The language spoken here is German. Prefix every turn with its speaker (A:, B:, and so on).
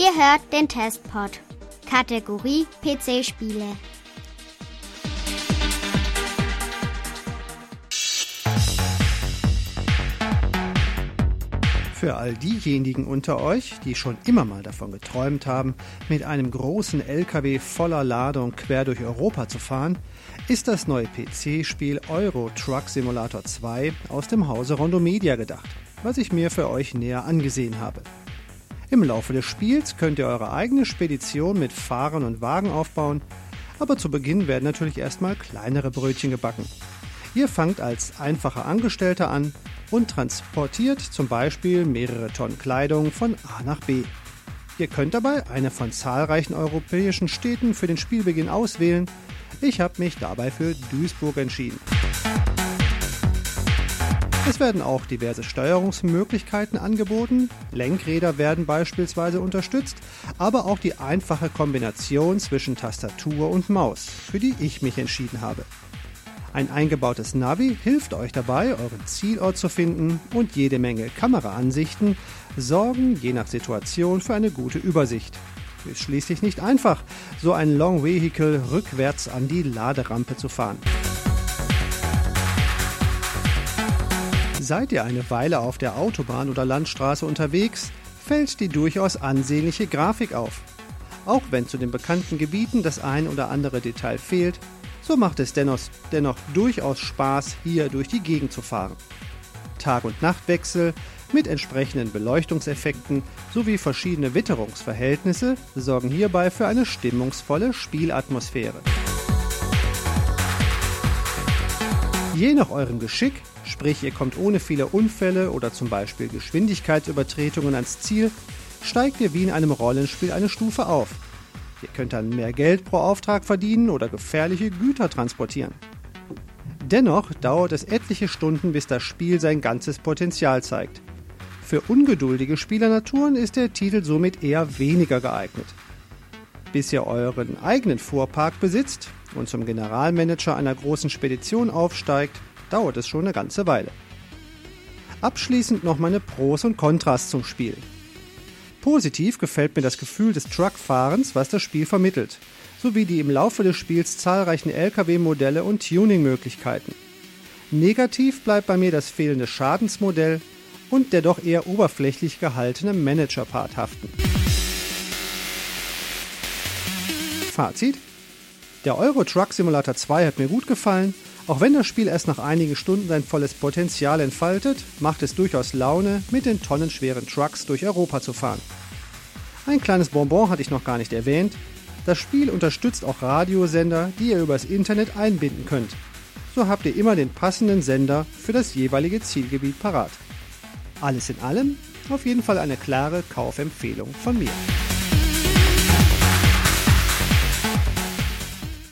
A: Ihr hört den Testpod. Kategorie PC-Spiele.
B: Für all diejenigen unter euch, die schon immer mal davon geträumt haben, mit einem großen LKW voller Ladung quer durch Europa zu fahren, ist das neue PC-Spiel Euro Truck Simulator 2 aus dem Hause Rondomedia gedacht, was ich mir für euch näher angesehen habe. Im Laufe des Spiels könnt ihr eure eigene Spedition mit Fahrern und Wagen aufbauen, aber zu Beginn werden natürlich erstmal kleinere Brötchen gebacken. Ihr fangt als einfacher Angestellter an und transportiert zum Beispiel mehrere Tonnen Kleidung von A nach B. Ihr könnt dabei eine von zahlreichen europäischen Städten für den Spielbeginn auswählen. Ich habe mich dabei für Duisburg entschieden. Es werden auch diverse Steuerungsmöglichkeiten angeboten, Lenkräder werden beispielsweise unterstützt, aber auch die einfache Kombination zwischen Tastatur und Maus, für die ich mich entschieden habe. Ein eingebautes Navi hilft euch dabei, euren Zielort zu finden und jede Menge Kameraansichten sorgen je nach Situation für eine gute Übersicht. Ist schließlich nicht einfach, so ein Long Vehicle rückwärts an die Laderampe zu fahren. Seid ihr eine Weile auf der Autobahn oder Landstraße unterwegs, fällt die durchaus ansehnliche Grafik auf. Auch wenn zu den bekannten Gebieten das ein oder andere Detail fehlt, so macht es dennoch durchaus Spaß, hier durch die Gegend zu fahren. Tag- und Nachtwechsel mit entsprechenden Beleuchtungseffekten sowie verschiedene Witterungsverhältnisse sorgen hierbei für eine stimmungsvolle Spielatmosphäre. Je nach eurem Geschick, sprich ihr kommt ohne viele Unfälle oder zum Beispiel Geschwindigkeitsübertretungen ans Ziel, steigt ihr wie in einem Rollenspiel eine Stufe auf. Ihr könnt dann mehr Geld pro Auftrag verdienen oder gefährliche Güter transportieren. Dennoch dauert es etliche Stunden, bis das Spiel sein ganzes Potenzial zeigt. Für ungeduldige Spielernaturen ist der Titel somit eher weniger geeignet. Bis ihr euren eigenen Fuhrpark besitzt und zum Generalmanager einer großen Spedition aufsteigt, dauert es schon eine ganze Weile. Abschließend noch meine Pros und Kontras zum Spiel. Positiv gefällt mir das Gefühl des Truckfahrens, was das Spiel vermittelt, sowie die im Laufe des Spiels zahlreichen LKW-Modelle und Tuning-Möglichkeiten. Negativ bleibt bei mir das fehlende Schadensmodell und der doch eher oberflächlich gehaltene Manager-Part haften. Fazit: Der Euro Truck Simulator 2 hat mir gut gefallen. Auch wenn das Spiel erst nach einigen Stunden sein volles Potenzial entfaltet, macht es durchaus Laune, mit den tonnenschweren Trucks durch Europa zu fahren. Ein kleines Bonbon hatte ich noch gar nicht erwähnt. Das Spiel unterstützt auch Radiosender, die ihr übers Internet einbinden könnt. So habt ihr immer den passenden Sender für das jeweilige Zielgebiet parat. Alles in allem auf jeden Fall eine klare Kaufempfehlung von mir.